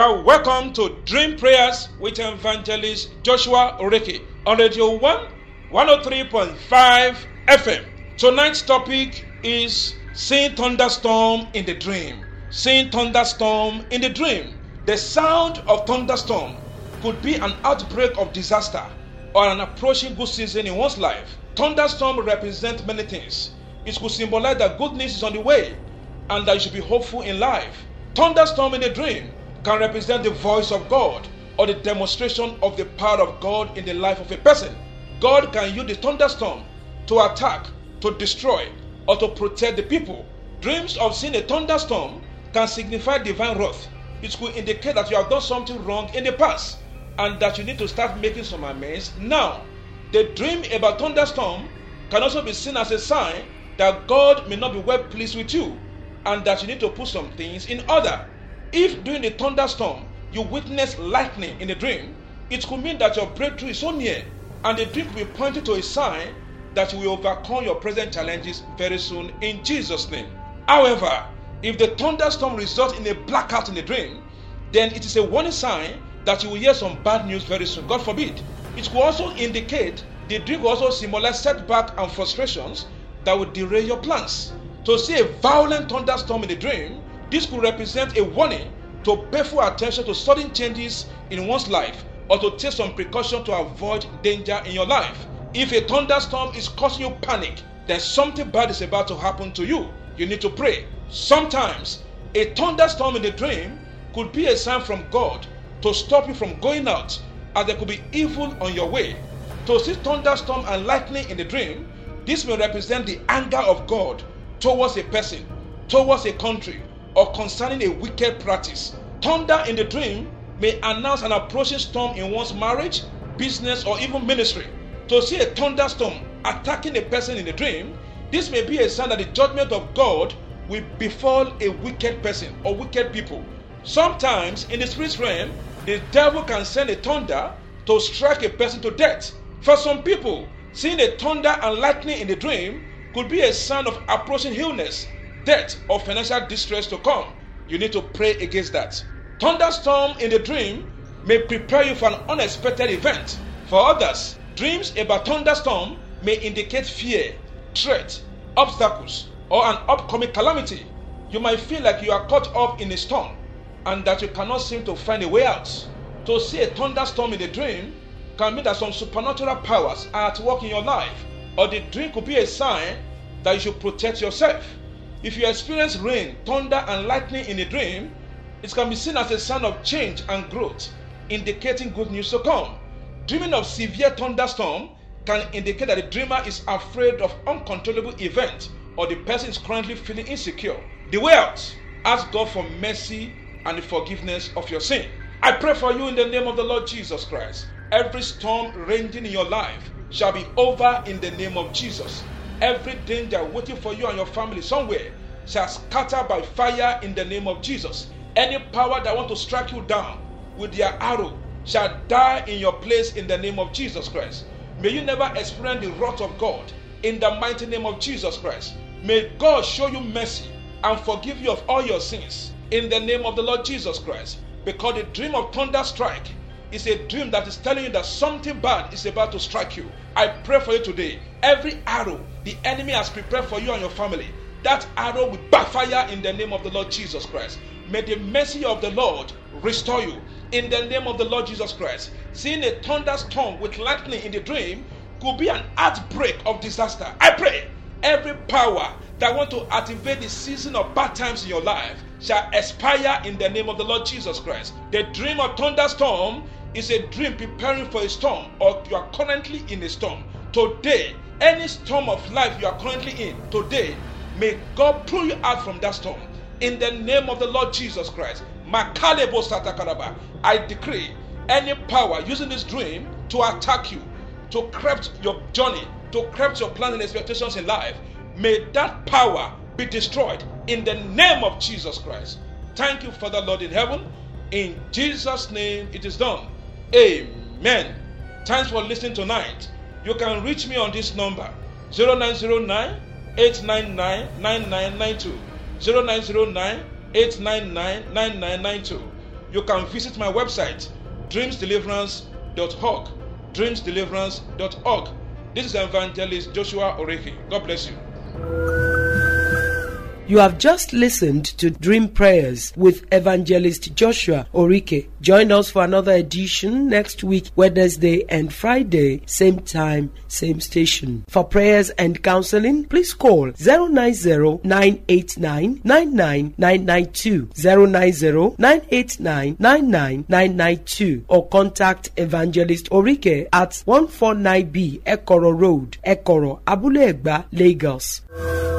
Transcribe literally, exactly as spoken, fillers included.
are welcome to Dream Prayers with Evangelist Joshua Oreke on Radio one, one oh three point five F M. Tonight's topic is seeing thunderstorm in the dream. Seeing thunderstorm in the dream. The sound of thunderstorm could be an outbreak of disaster or an approaching good season in one's life. Thunderstorm represents many things. It could symbolize that good news is on the way and that you should be hopeful in life. Thunderstorm in a dream can represent the voice of God or the demonstration of the power of God in the life of a person. God can use the thunderstorm to attack, to destroy, or to protect the people. Dreams of seeing a thunderstorm can signify divine wrath. It could indicate that you have done something wrong in the past and that you need to start making some amends now. The dream about thunderstorm can also be seen as a sign that God may not be well pleased with you and that you need to put some things in order. If during the thunderstorm you witness lightning in the dream, it could mean that your breakthrough is so near, and the dream could be pointing to a sign that you will overcome your present challenges very soon in Jesus' name. However, if the thunderstorm results in a blackout in the dream, then it is a warning sign that you will hear some bad news very soon. God forbid. It could also indicate, the dream will also symbolize setback and frustrations that will derail your plans. To see a violent thunderstorm in the dream, this could represent a warning to pay full attention to sudden changes in one's life or to take some precaution to avoid danger in your life. If a thunderstorm is causing you panic, then something bad is about to happen to you. You need to pray. Sometimes a thunderstorm in the dream could be a sign from God to stop you from going out, as there could be evil on your way. To see thunderstorm and lightning in the dream, this may represent the anger of God towards a person, towards a country, or concerning a wicked practice. Thunder in the dream may announce an approaching storm in one's marriage, business, or even ministry. To see a thunderstorm attacking a person in the dream, this may be a sign that the judgment of God will befall a wicked person or wicked people. Sometimes in the spirit realm, the devil can send a thunder to strike a person to death. For some people, seeing a thunder and lightning in the dream could be a sign of approaching illness, death, or financial distress to come. You need to pray against that. Thunderstorm in the dream may prepare you for an unexpected event. For others, dreams about thunderstorm may indicate fear, threat, obstacles, or an upcoming calamity. You might feel like you are caught up in a storm and that you cannot seem to find a way out. To see a thunderstorm in the dream can mean that some supernatural powers are at work in your life, or the dream could be a sign that you should protect yourself. If you experience rain, thunder, and lightning in a dream, it can be seen as a sign of change and growth, indicating good news to come. Dreaming of severe thunderstorm can indicate that the dreamer is afraid of uncontrollable events, or the person is currently feeling insecure. The way out: ask God for mercy and the forgiveness of your sin. I pray for you in the name of the Lord Jesus Christ. Every storm raging in your life shall be over in the name of Jesus. Every danger waiting for you and your family somewhere shall scatter by fire in the name of Jesus. Any power that want to strike you down with their arrow shall die in your place in the name of Jesus Christ. May you never experience the wrath of God in the mighty name of Jesus Christ. May God show you mercy and forgive you of all your sins in the name of the Lord Jesus Christ. Because the dream of thunder strike is a dream that is telling you that something bad is about to strike you. I pray for you today. Every arrow the enemy has prepared for you and your family, that arrow will backfire in the name of the Lord Jesus Christ. May the mercy of the Lord restore you in the name of the Lord Jesus Christ. Seeing a thunderstorm with lightning in the dream could be an outbreak of disaster. I pray every power that want to activate the season of bad times in your life shall expire in the name of the Lord Jesus Christ. The dream of thunderstorm is a dream preparing for a storm, or you are currently in a storm. Today, any storm of life you are currently in, today, may God pull you out from that storm in the name of the Lord Jesus Christ. I decree any power using this dream to attack you, to corrupt your journey, to corrupt your plans and expectations in life, may that power be destroyed in the name of Jesus Christ. Thank you, Father Lord in heaven. In Jesus' name it is done. Amen. Thanks for listening tonight. You can reach me on this number: zero nine zero nine, eight nine nine, nine nine nine two. zero nine zero nine, eight nine nine, nine nine nine two. you can visit my website, dreams deliverance dot org. dreams deliverance dot org. This is Evangelist Joshua Oreke. God bless you. You have just listened to Dream Prayers with Evangelist Joshua Oreke. Join us for another edition next week, Wednesday and Friday, same time, same station. For prayers and counseling, please call zero nine zero, nine eight nine, nine nine nine nine two, zero nine zero, nine eight nine, nine nine nine nine two, or contact Evangelist Oreke at one forty-nine B Ekoro Road, Ekoro, Abule Egba, Lagos.